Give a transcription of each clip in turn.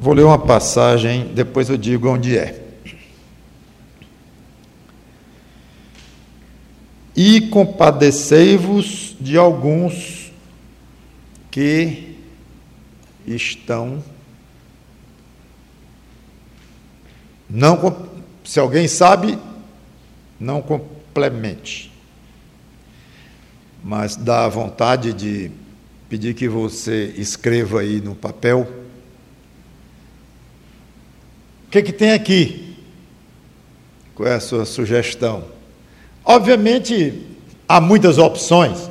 Vou ler uma passagem, depois eu digo onde é. E compadecei-vos de alguns que estão... Não, se alguém sabe, não complemente. Mas dá vontade de pedir que você escreva aí no papel. O que tem aqui? Qual é a sua sugestão? Obviamente, há muitas opções.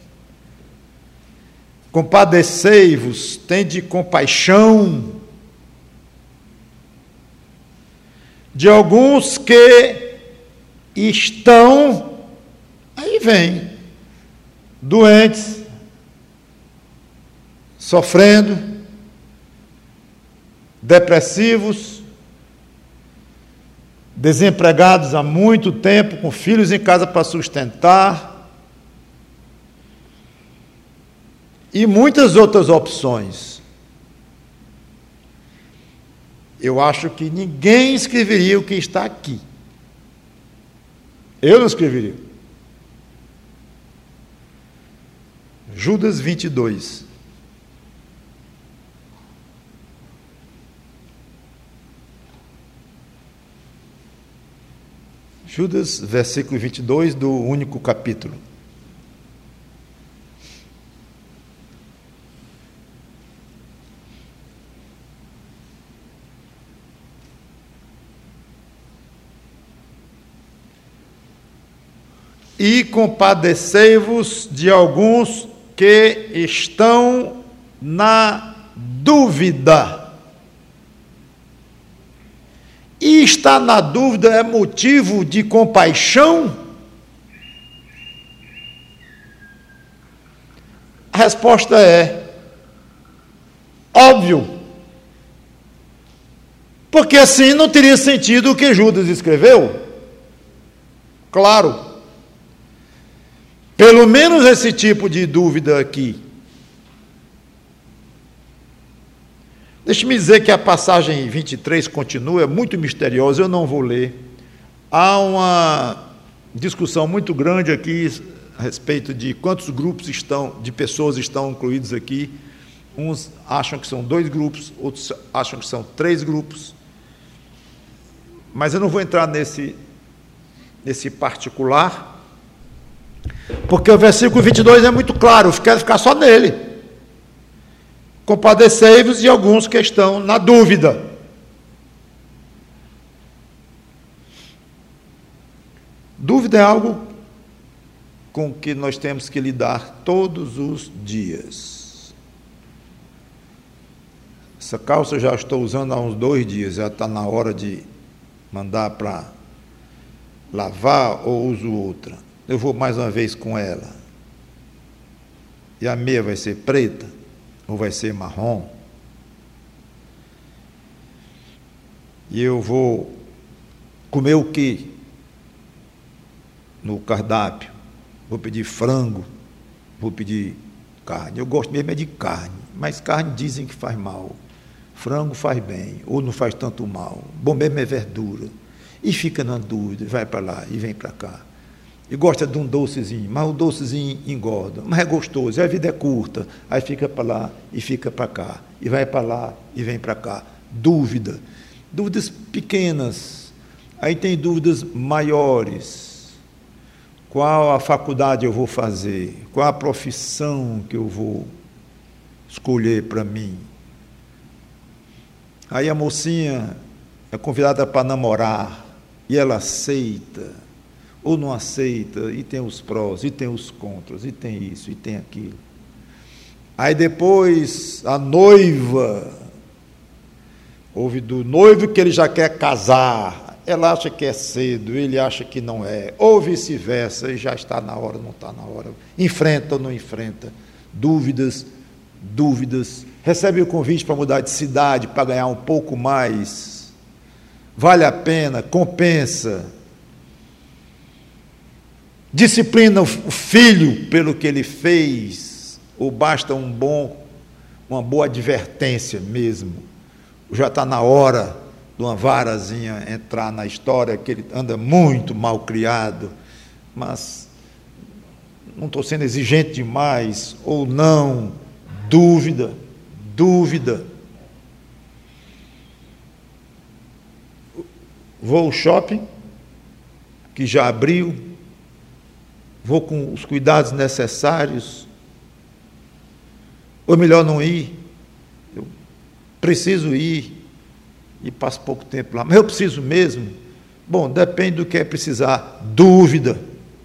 Compadecei-vos, tende compaixão de alguns que estão, aí vem, doentes, sofrendo, depressivos, desempregados há muito tempo, com filhos em casa para sustentar, e muitas outras opções. Eu acho que ninguém escreveria o que está aqui. Eu não escreveria. Judas 22. Judas, versículo 22 do único capítulo. E compadecei-vos de alguns que estão na dúvida. E estar na dúvida é motivo de compaixão? A resposta é óbvio. Porque assim não teria sentido o que Judas escreveu. Claro. Pelo menos esse tipo de dúvida aqui. Deixe-me dizer que a passagem 23 continua, é muito misteriosa, eu não vou ler. Há uma discussão muito grande aqui a respeito de quantos grupos de pessoas estão incluídos aqui. Uns acham que são 2 grupos, outros acham que são 3 grupos. Mas eu não vou entrar nesse particular, porque o versículo 22 é muito claro, eu quero ficar só nele. Compadecei-vos de alguns que estão na dúvida. Dúvida é algo com que nós temos que lidar todos os dias. Essa calça eu já estou usando há uns 2 dias, já está na hora de mandar para lavar ou uso outra. Eu vou mais uma vez com ela. E a meia vai ser preta ou vai ser marrom? E eu vou comer o quê no cardápio? Vou pedir frango, vou pedir carne. Eu gosto mesmo é de carne, mas carne dizem que faz mal. Frango faz bem, ou não faz tanto mal. Bom mesmo é verdura. E fica na dúvida, vai para lá e vem para cá. E gosta de um docezinho, mas o docezinho engorda, mas é gostoso, e a vida é curta, aí fica para lá e fica para cá, e vai para lá e vem para cá. Dúvidas pequenas, aí tem dúvidas maiores. Qual a faculdade eu vou fazer? Qual a profissão que eu vou escolher para mim? Aí a mocinha é convidada para namorar, e ela aceita, ou não aceita, e tem os prós, e tem os contras, e tem isso, e tem aquilo. Aí depois a noiva, ouve do noivo que ele já quer casar, ela acha que é cedo, ele acha que não é, ou vice-versa, e já está na hora, não está na hora, enfrenta ou não enfrenta, dúvidas, recebe o convite para mudar de cidade, para ganhar um pouco mais, vale a pena, compensa, disciplina o filho pelo que ele fez, ou basta uma boa advertência mesmo. já está na hora de uma varazinha entrar na história, que ele anda muito mal criado, mas não estou sendo exigente demais, ou não, dúvida. Vou ao shopping, que já abriu, vou com os cuidados necessários, ou melhor não ir, eu preciso ir, e passo pouco tempo lá, mas eu preciso mesmo? Bom, depende do que é precisar, dúvida.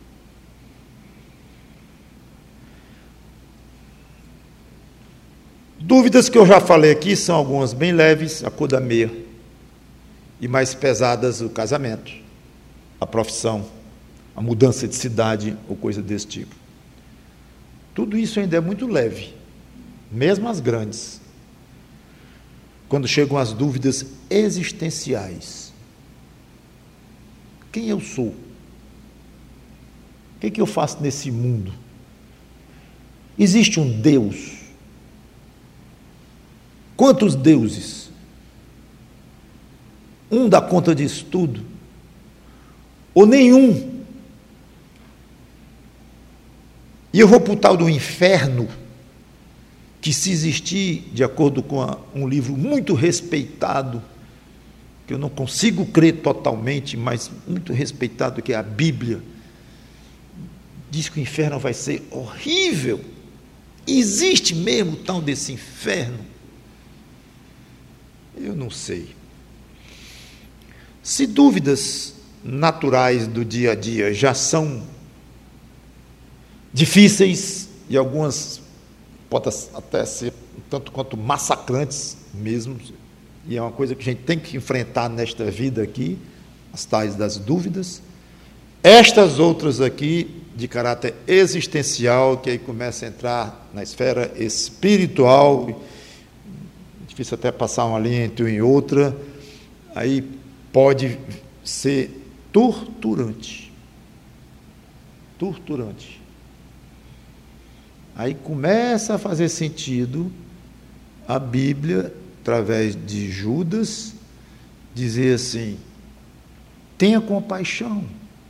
Dúvidas que eu já falei aqui são algumas bem leves, a cor da meia, e mais pesadas o casamento, a profissão, a mudança de cidade ou coisa desse tipo. Tudo isso ainda é muito leve, mesmo as grandes. Quando chegam as dúvidas existenciais. Quem eu sou? O que eu faço nesse mundo? Existe um Deus? Quantos deuses? Um dá conta disso tudo? Ou nenhum? E eu vou para o tal do inferno, que se existir, de acordo com um livro muito respeitado, que eu não consigo crer totalmente, mas muito respeitado, que é a Bíblia, diz que o inferno vai ser horrível. Existe mesmo o tal desse inferno? Eu não sei. Se dúvidas naturais do dia a dia já são difíceis, e algumas podem até ser tanto quanto massacrantes mesmo, e é uma coisa que a gente tem que enfrentar nesta vida aqui, as tais das dúvidas, estas outras aqui, de caráter existencial, que aí começa a entrar na esfera espiritual, difícil até passar uma linha entre uma e outra, aí pode ser torturante. Aí começa a fazer sentido a Bíblia, através de Judas, dizer assim: tenha compaixão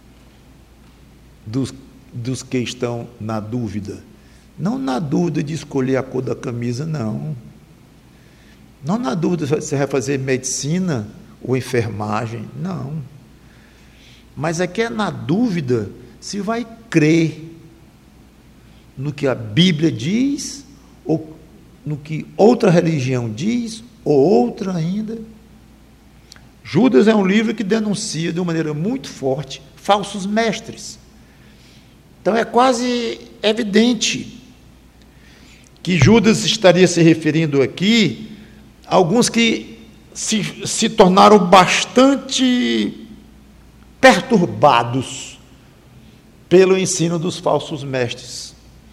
dos que estão na dúvida. Não na dúvida de escolher a cor da camisa, não. Não na dúvida se você vai fazer medicina ou enfermagem, não. Mas é que é na dúvida se vai crer no que a Bíblia diz, ou no que outra religião diz, ou outra ainda. Judas é um livro que denuncia de uma maneira muito forte falsos mestres. Então é quase evidente que Judas estaria se referindo aqui a alguns que se tornaram bastante perturbados pelo ensino dos falsos mestres.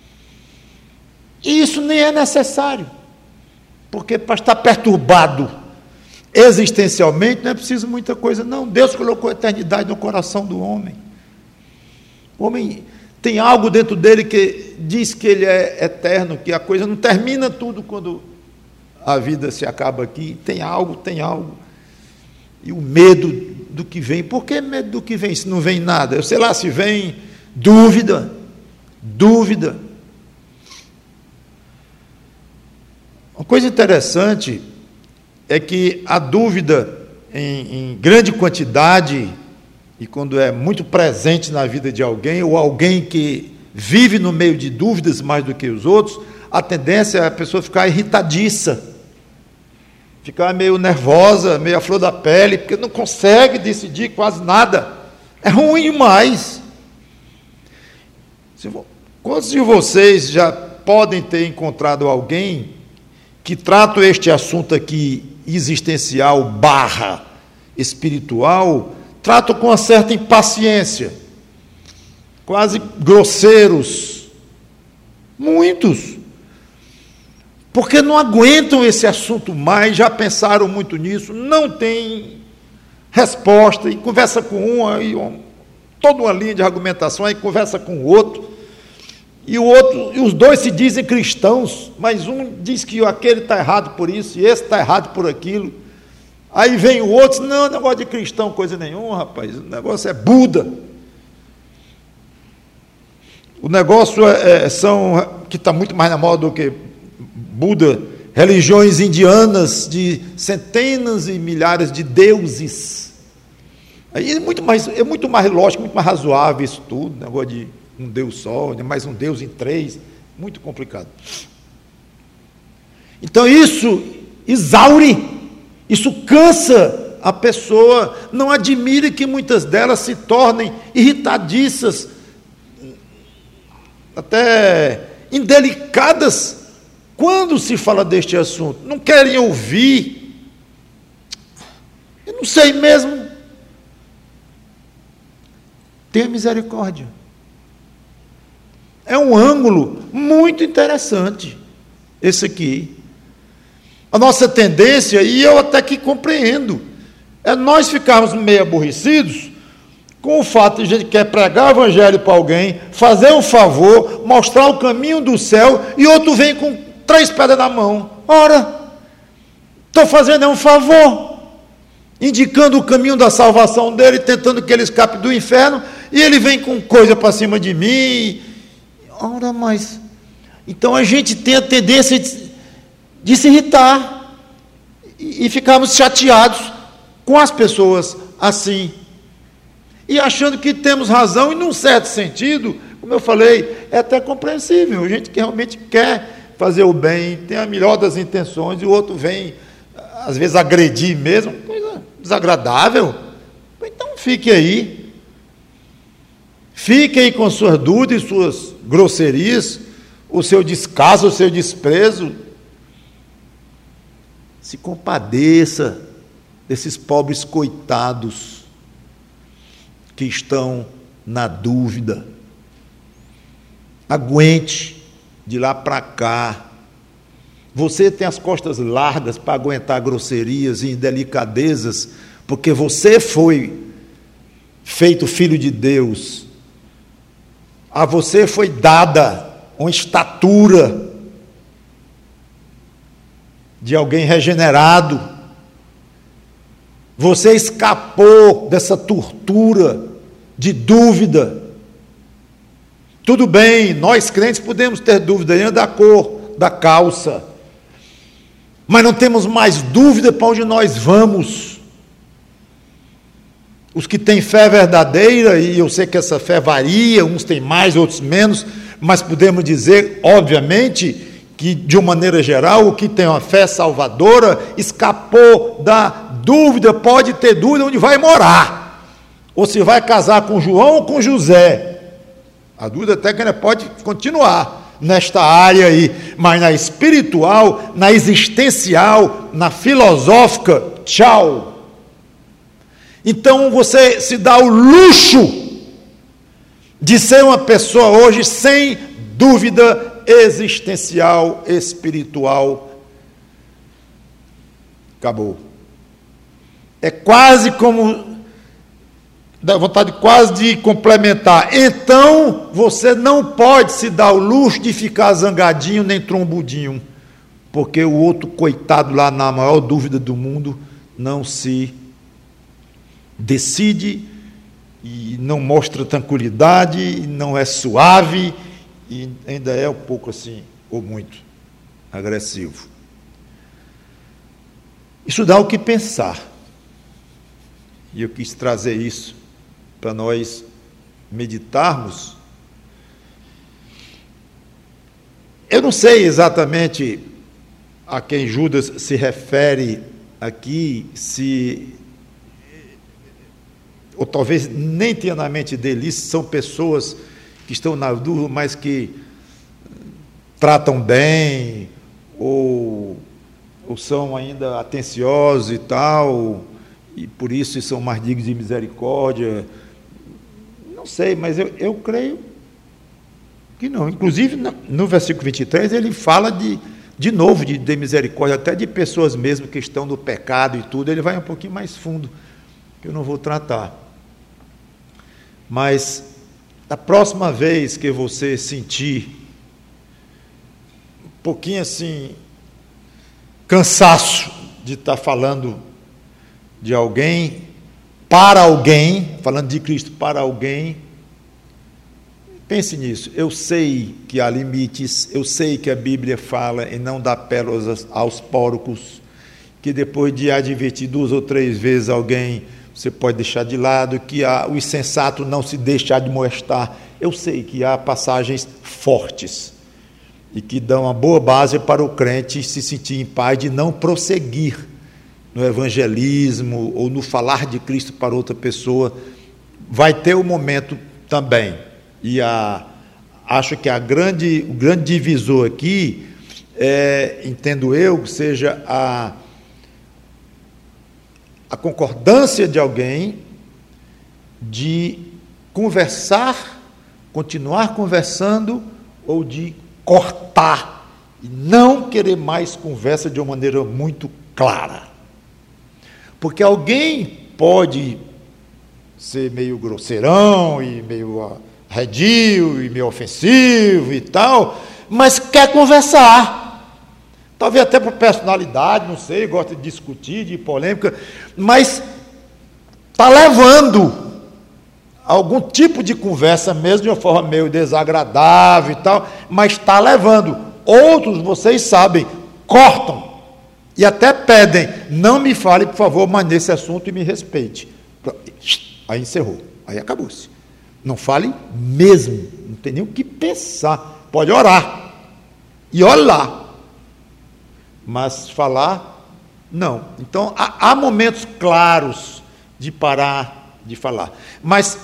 E isso nem é necessário, porque para estar perturbado existencialmente não é preciso muita coisa, não. Deus colocou a eternidade no coração do homem. O homem tem algo dentro dele que diz que ele é eterno, que a coisa não termina tudo quando a vida se acaba aqui. Tem algo. E o medo do que vem. Por que medo do que vem se não vem nada? Eu sei lá, se vem dúvida. Uma coisa interessante é que a dúvida em grande quantidade, e quando é muito presente na vida de alguém, ou alguém que vive no meio de dúvidas mais do que os outros, a tendência é a pessoa ficar irritadiça, ficar meio nervosa, meio à flor da pele, porque não consegue decidir quase nada. É ruim demais. Quantos de vocês já podem ter encontrado alguém que trata este assunto aqui, existencial / espiritual, trata com uma certa impaciência, quase grosseiros? Muitos. Porque não aguentam esse assunto mais, já pensaram muito nisso, não tem resposta, e conversa com um, aí toda uma linha de argumentação, aí conversa com o outro, e os dois se dizem cristãos, mas um diz que aquele está errado por isso, e esse está errado por aquilo. Aí vem o outro, não, negócio de cristão, coisa nenhuma, rapaz, o negócio é Buda. O negócio que está muito mais na moda do que Buda, religiões indianas de centenas e milhares de deuses. Aí é muito mais lógico, muito mais razoável isso tudo, negócio de um Deus só, mais um Deus em três, muito complicado. Então isso exaure, isso cansa a pessoa. Não admire que muitas delas se tornem irritadiças, até indelicadas, quando se fala deste assunto. Não querem ouvir. Eu não sei mesmo. Tenha misericórdia. É um ângulo muito interessante esse aqui. A nossa tendência, e eu até que compreendo, é nós ficarmos meio aborrecidos com o fato de a gente quer pregar o evangelho para alguém, fazer um favor, mostrar o caminho do céu, e outro vem com 3 pedras na mão. Ora, estou fazendo um favor, indicando o caminho da salvação dele, tentando que ele escape do inferno, e ele vem com coisa para cima de mim. Ora, mas... Então a gente tem a tendência de se irritar e ficarmos chateados com as pessoas assim, e achando que temos razão, e num certo sentido, como eu falei, é até compreensível. A gente que realmente quer fazer o bem, tem a melhor das intenções, e o outro vem, às vezes, agredir mesmo, coisa desagradável. Então fique aí com suas dúvidas, suas grosserias, o seu descaso, o seu desprezo. Se compadeça desses pobres coitados que estão na dúvida. Aguente de lá para cá. Você tem as costas largas para aguentar grosserias e indelicadezas, porque você foi feito filho de Deus. A você foi dada uma estatura de alguém regenerado. Você escapou dessa tortura de dúvida. Tudo bem, nós crentes podemos ter dúvida ainda da cor da calça, mas não temos mais dúvida para onde nós vamos. Os que têm fé verdadeira, e eu sei que essa fé varia, uns têm mais, outros menos, mas podemos dizer, obviamente, que de uma maneira geral, o que tem uma fé salvadora escapou da dúvida, pode ter dúvida onde vai morar, ou se vai casar com João ou com José. A dúvida até que ainda pode continuar nesta área aí, mas na espiritual, na existencial, na filosófica, tchau. Então você se dá o luxo de ser uma pessoa hoje sem dúvida existencial, espiritual. Acabou. É quase como, dá vontade quase de complementar. Então, você não pode se dar o luxo de ficar zangadinho nem trombudinho, porque o outro coitado lá na maior dúvida do mundo não se decide e não mostra tranquilidade, não é suave e ainda é um pouco assim, ou muito agressivo. Isso dá o que pensar. E eu quis trazer isso para nós meditarmos. Eu não sei exatamente a quem Judas se refere aqui, ou talvez nem tenha na mente dele isso, são pessoas que estão na dúvida, mas que tratam bem, ou são ainda atenciosos e tal, e por isso são mais dignos de misericórdia. Não sei, mas eu creio que não. Inclusive, no versículo 23, ele fala de novo de misericórdia, até de pessoas mesmo que estão no pecado e tudo. Ele vai um pouquinho mais fundo, que eu não vou tratar. Mas, da próxima vez que você sentir um pouquinho assim, cansaço de estar falando de alguém para alguém, falando de Cristo para alguém, pense nisso. Eu sei que há limites, eu sei que a Bíblia fala em não dar pérolas aos porcos, que depois de advertir 2 ou 3 vezes alguém, você pode deixar de lado, que o insensato não se deixa admoestar. Eu sei que há passagens fortes e que dão uma boa base para o crente se sentir em paz de não prosseguir no evangelismo ou no falar de Cristo para outra pessoa. Vai ter um momento também. E acho que o grande divisor aqui, entendo eu, seja a concordância de alguém de conversar, continuar conversando, ou de cortar e não querer mais conversa de uma maneira muito clara. Porque alguém pode ser meio grosseirão e meio arredio e meio ofensivo e tal, mas quer conversar. Talvez até por personalidade, não sei, gosta de discutir, de polêmica, mas está levando algum tipo de conversa, mesmo de uma forma meio desagradável e tal, mas está levando. Outros, vocês sabem, cortam e até pedem, não me fale, por favor, mais nesse assunto e me respeite. Aí encerrou, aí acabou-se. Não fale mesmo, não tem nem o que pensar, pode orar, e olha lá. Mas falar, não. Então, há momentos claros de parar de falar. Mas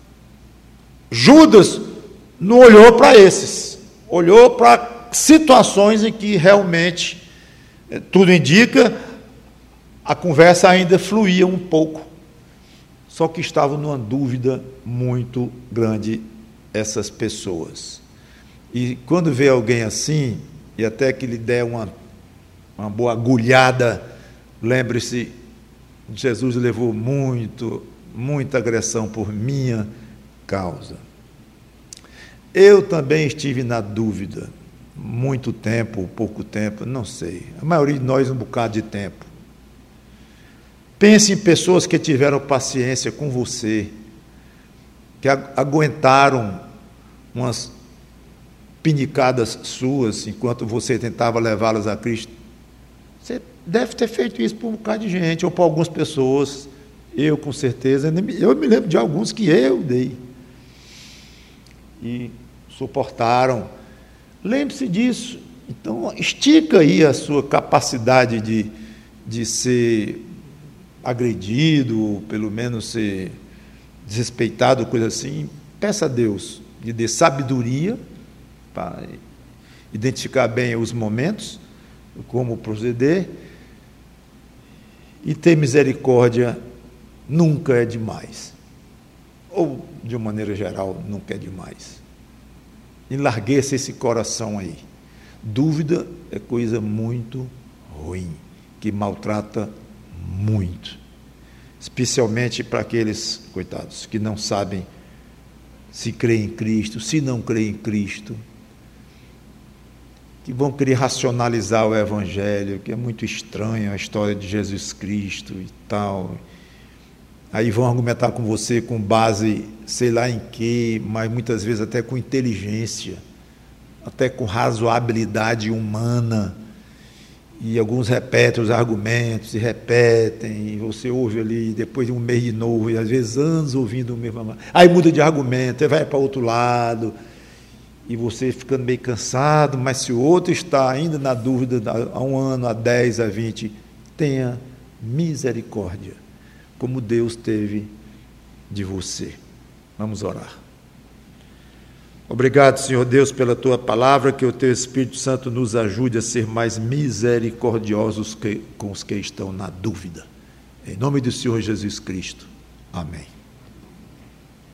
Judas não olhou para esses. Olhou para situações em que realmente, tudo indica, a conversa ainda fluía um pouco. Só que estavam numa dúvida muito grande essas pessoas. E quando vê alguém assim, e até que lhe der uma boa agulhada, lembre-se, Jesus levou muita agressão por minha causa. Eu também estive na dúvida, muito tempo, pouco tempo, não sei, a maioria de nós um bocado de tempo. Pense em pessoas que tiveram paciência com você, que aguentaram umas pinicadas suas enquanto você tentava levá-las a Cristo. Você deve ter feito isso por um bocado de gente, ou por algumas pessoas. Eu, com certeza, eu me lembro de alguns que eu dei. E suportaram. Lembre-se disso. Então, estica aí a sua capacidade de ser agredido, ou pelo menos ser desrespeitado, coisa assim. Peça a Deus de dê sabedoria para identificar bem os momentos, como proceder, e ter misericórdia nunca é demais, ou de uma maneira geral nunca é demais. Enlargueça esse coração aí. Dúvida é coisa muito ruim, que maltrata muito, especialmente para aqueles coitados que não sabem se crê em Cristo, se não crê em Cristo, que vão querer racionalizar o Evangelho, que é muito estranho a história de Jesus Cristo e tal. Aí vão argumentar com você com base, sei lá em quê, mas muitas vezes até com inteligência, até com razoabilidade humana. E alguns repetem os argumentos, e repetem, e você ouve ali, depois de um mês de novo, e às vezes anos ouvindo o mesmo. Aí muda de argumento, aí vai para outro lado, e você ficando meio cansado, mas se o outro está ainda na dúvida há 1 ano, há 10, há 20, tenha misericórdia, como Deus teve de você. Vamos orar. Obrigado, Senhor Deus, pela Tua palavra, que o Teu Espírito Santo nos ajude a ser mais misericordiosos com os que estão na dúvida. Em nome do Senhor Jesus Cristo. Amém.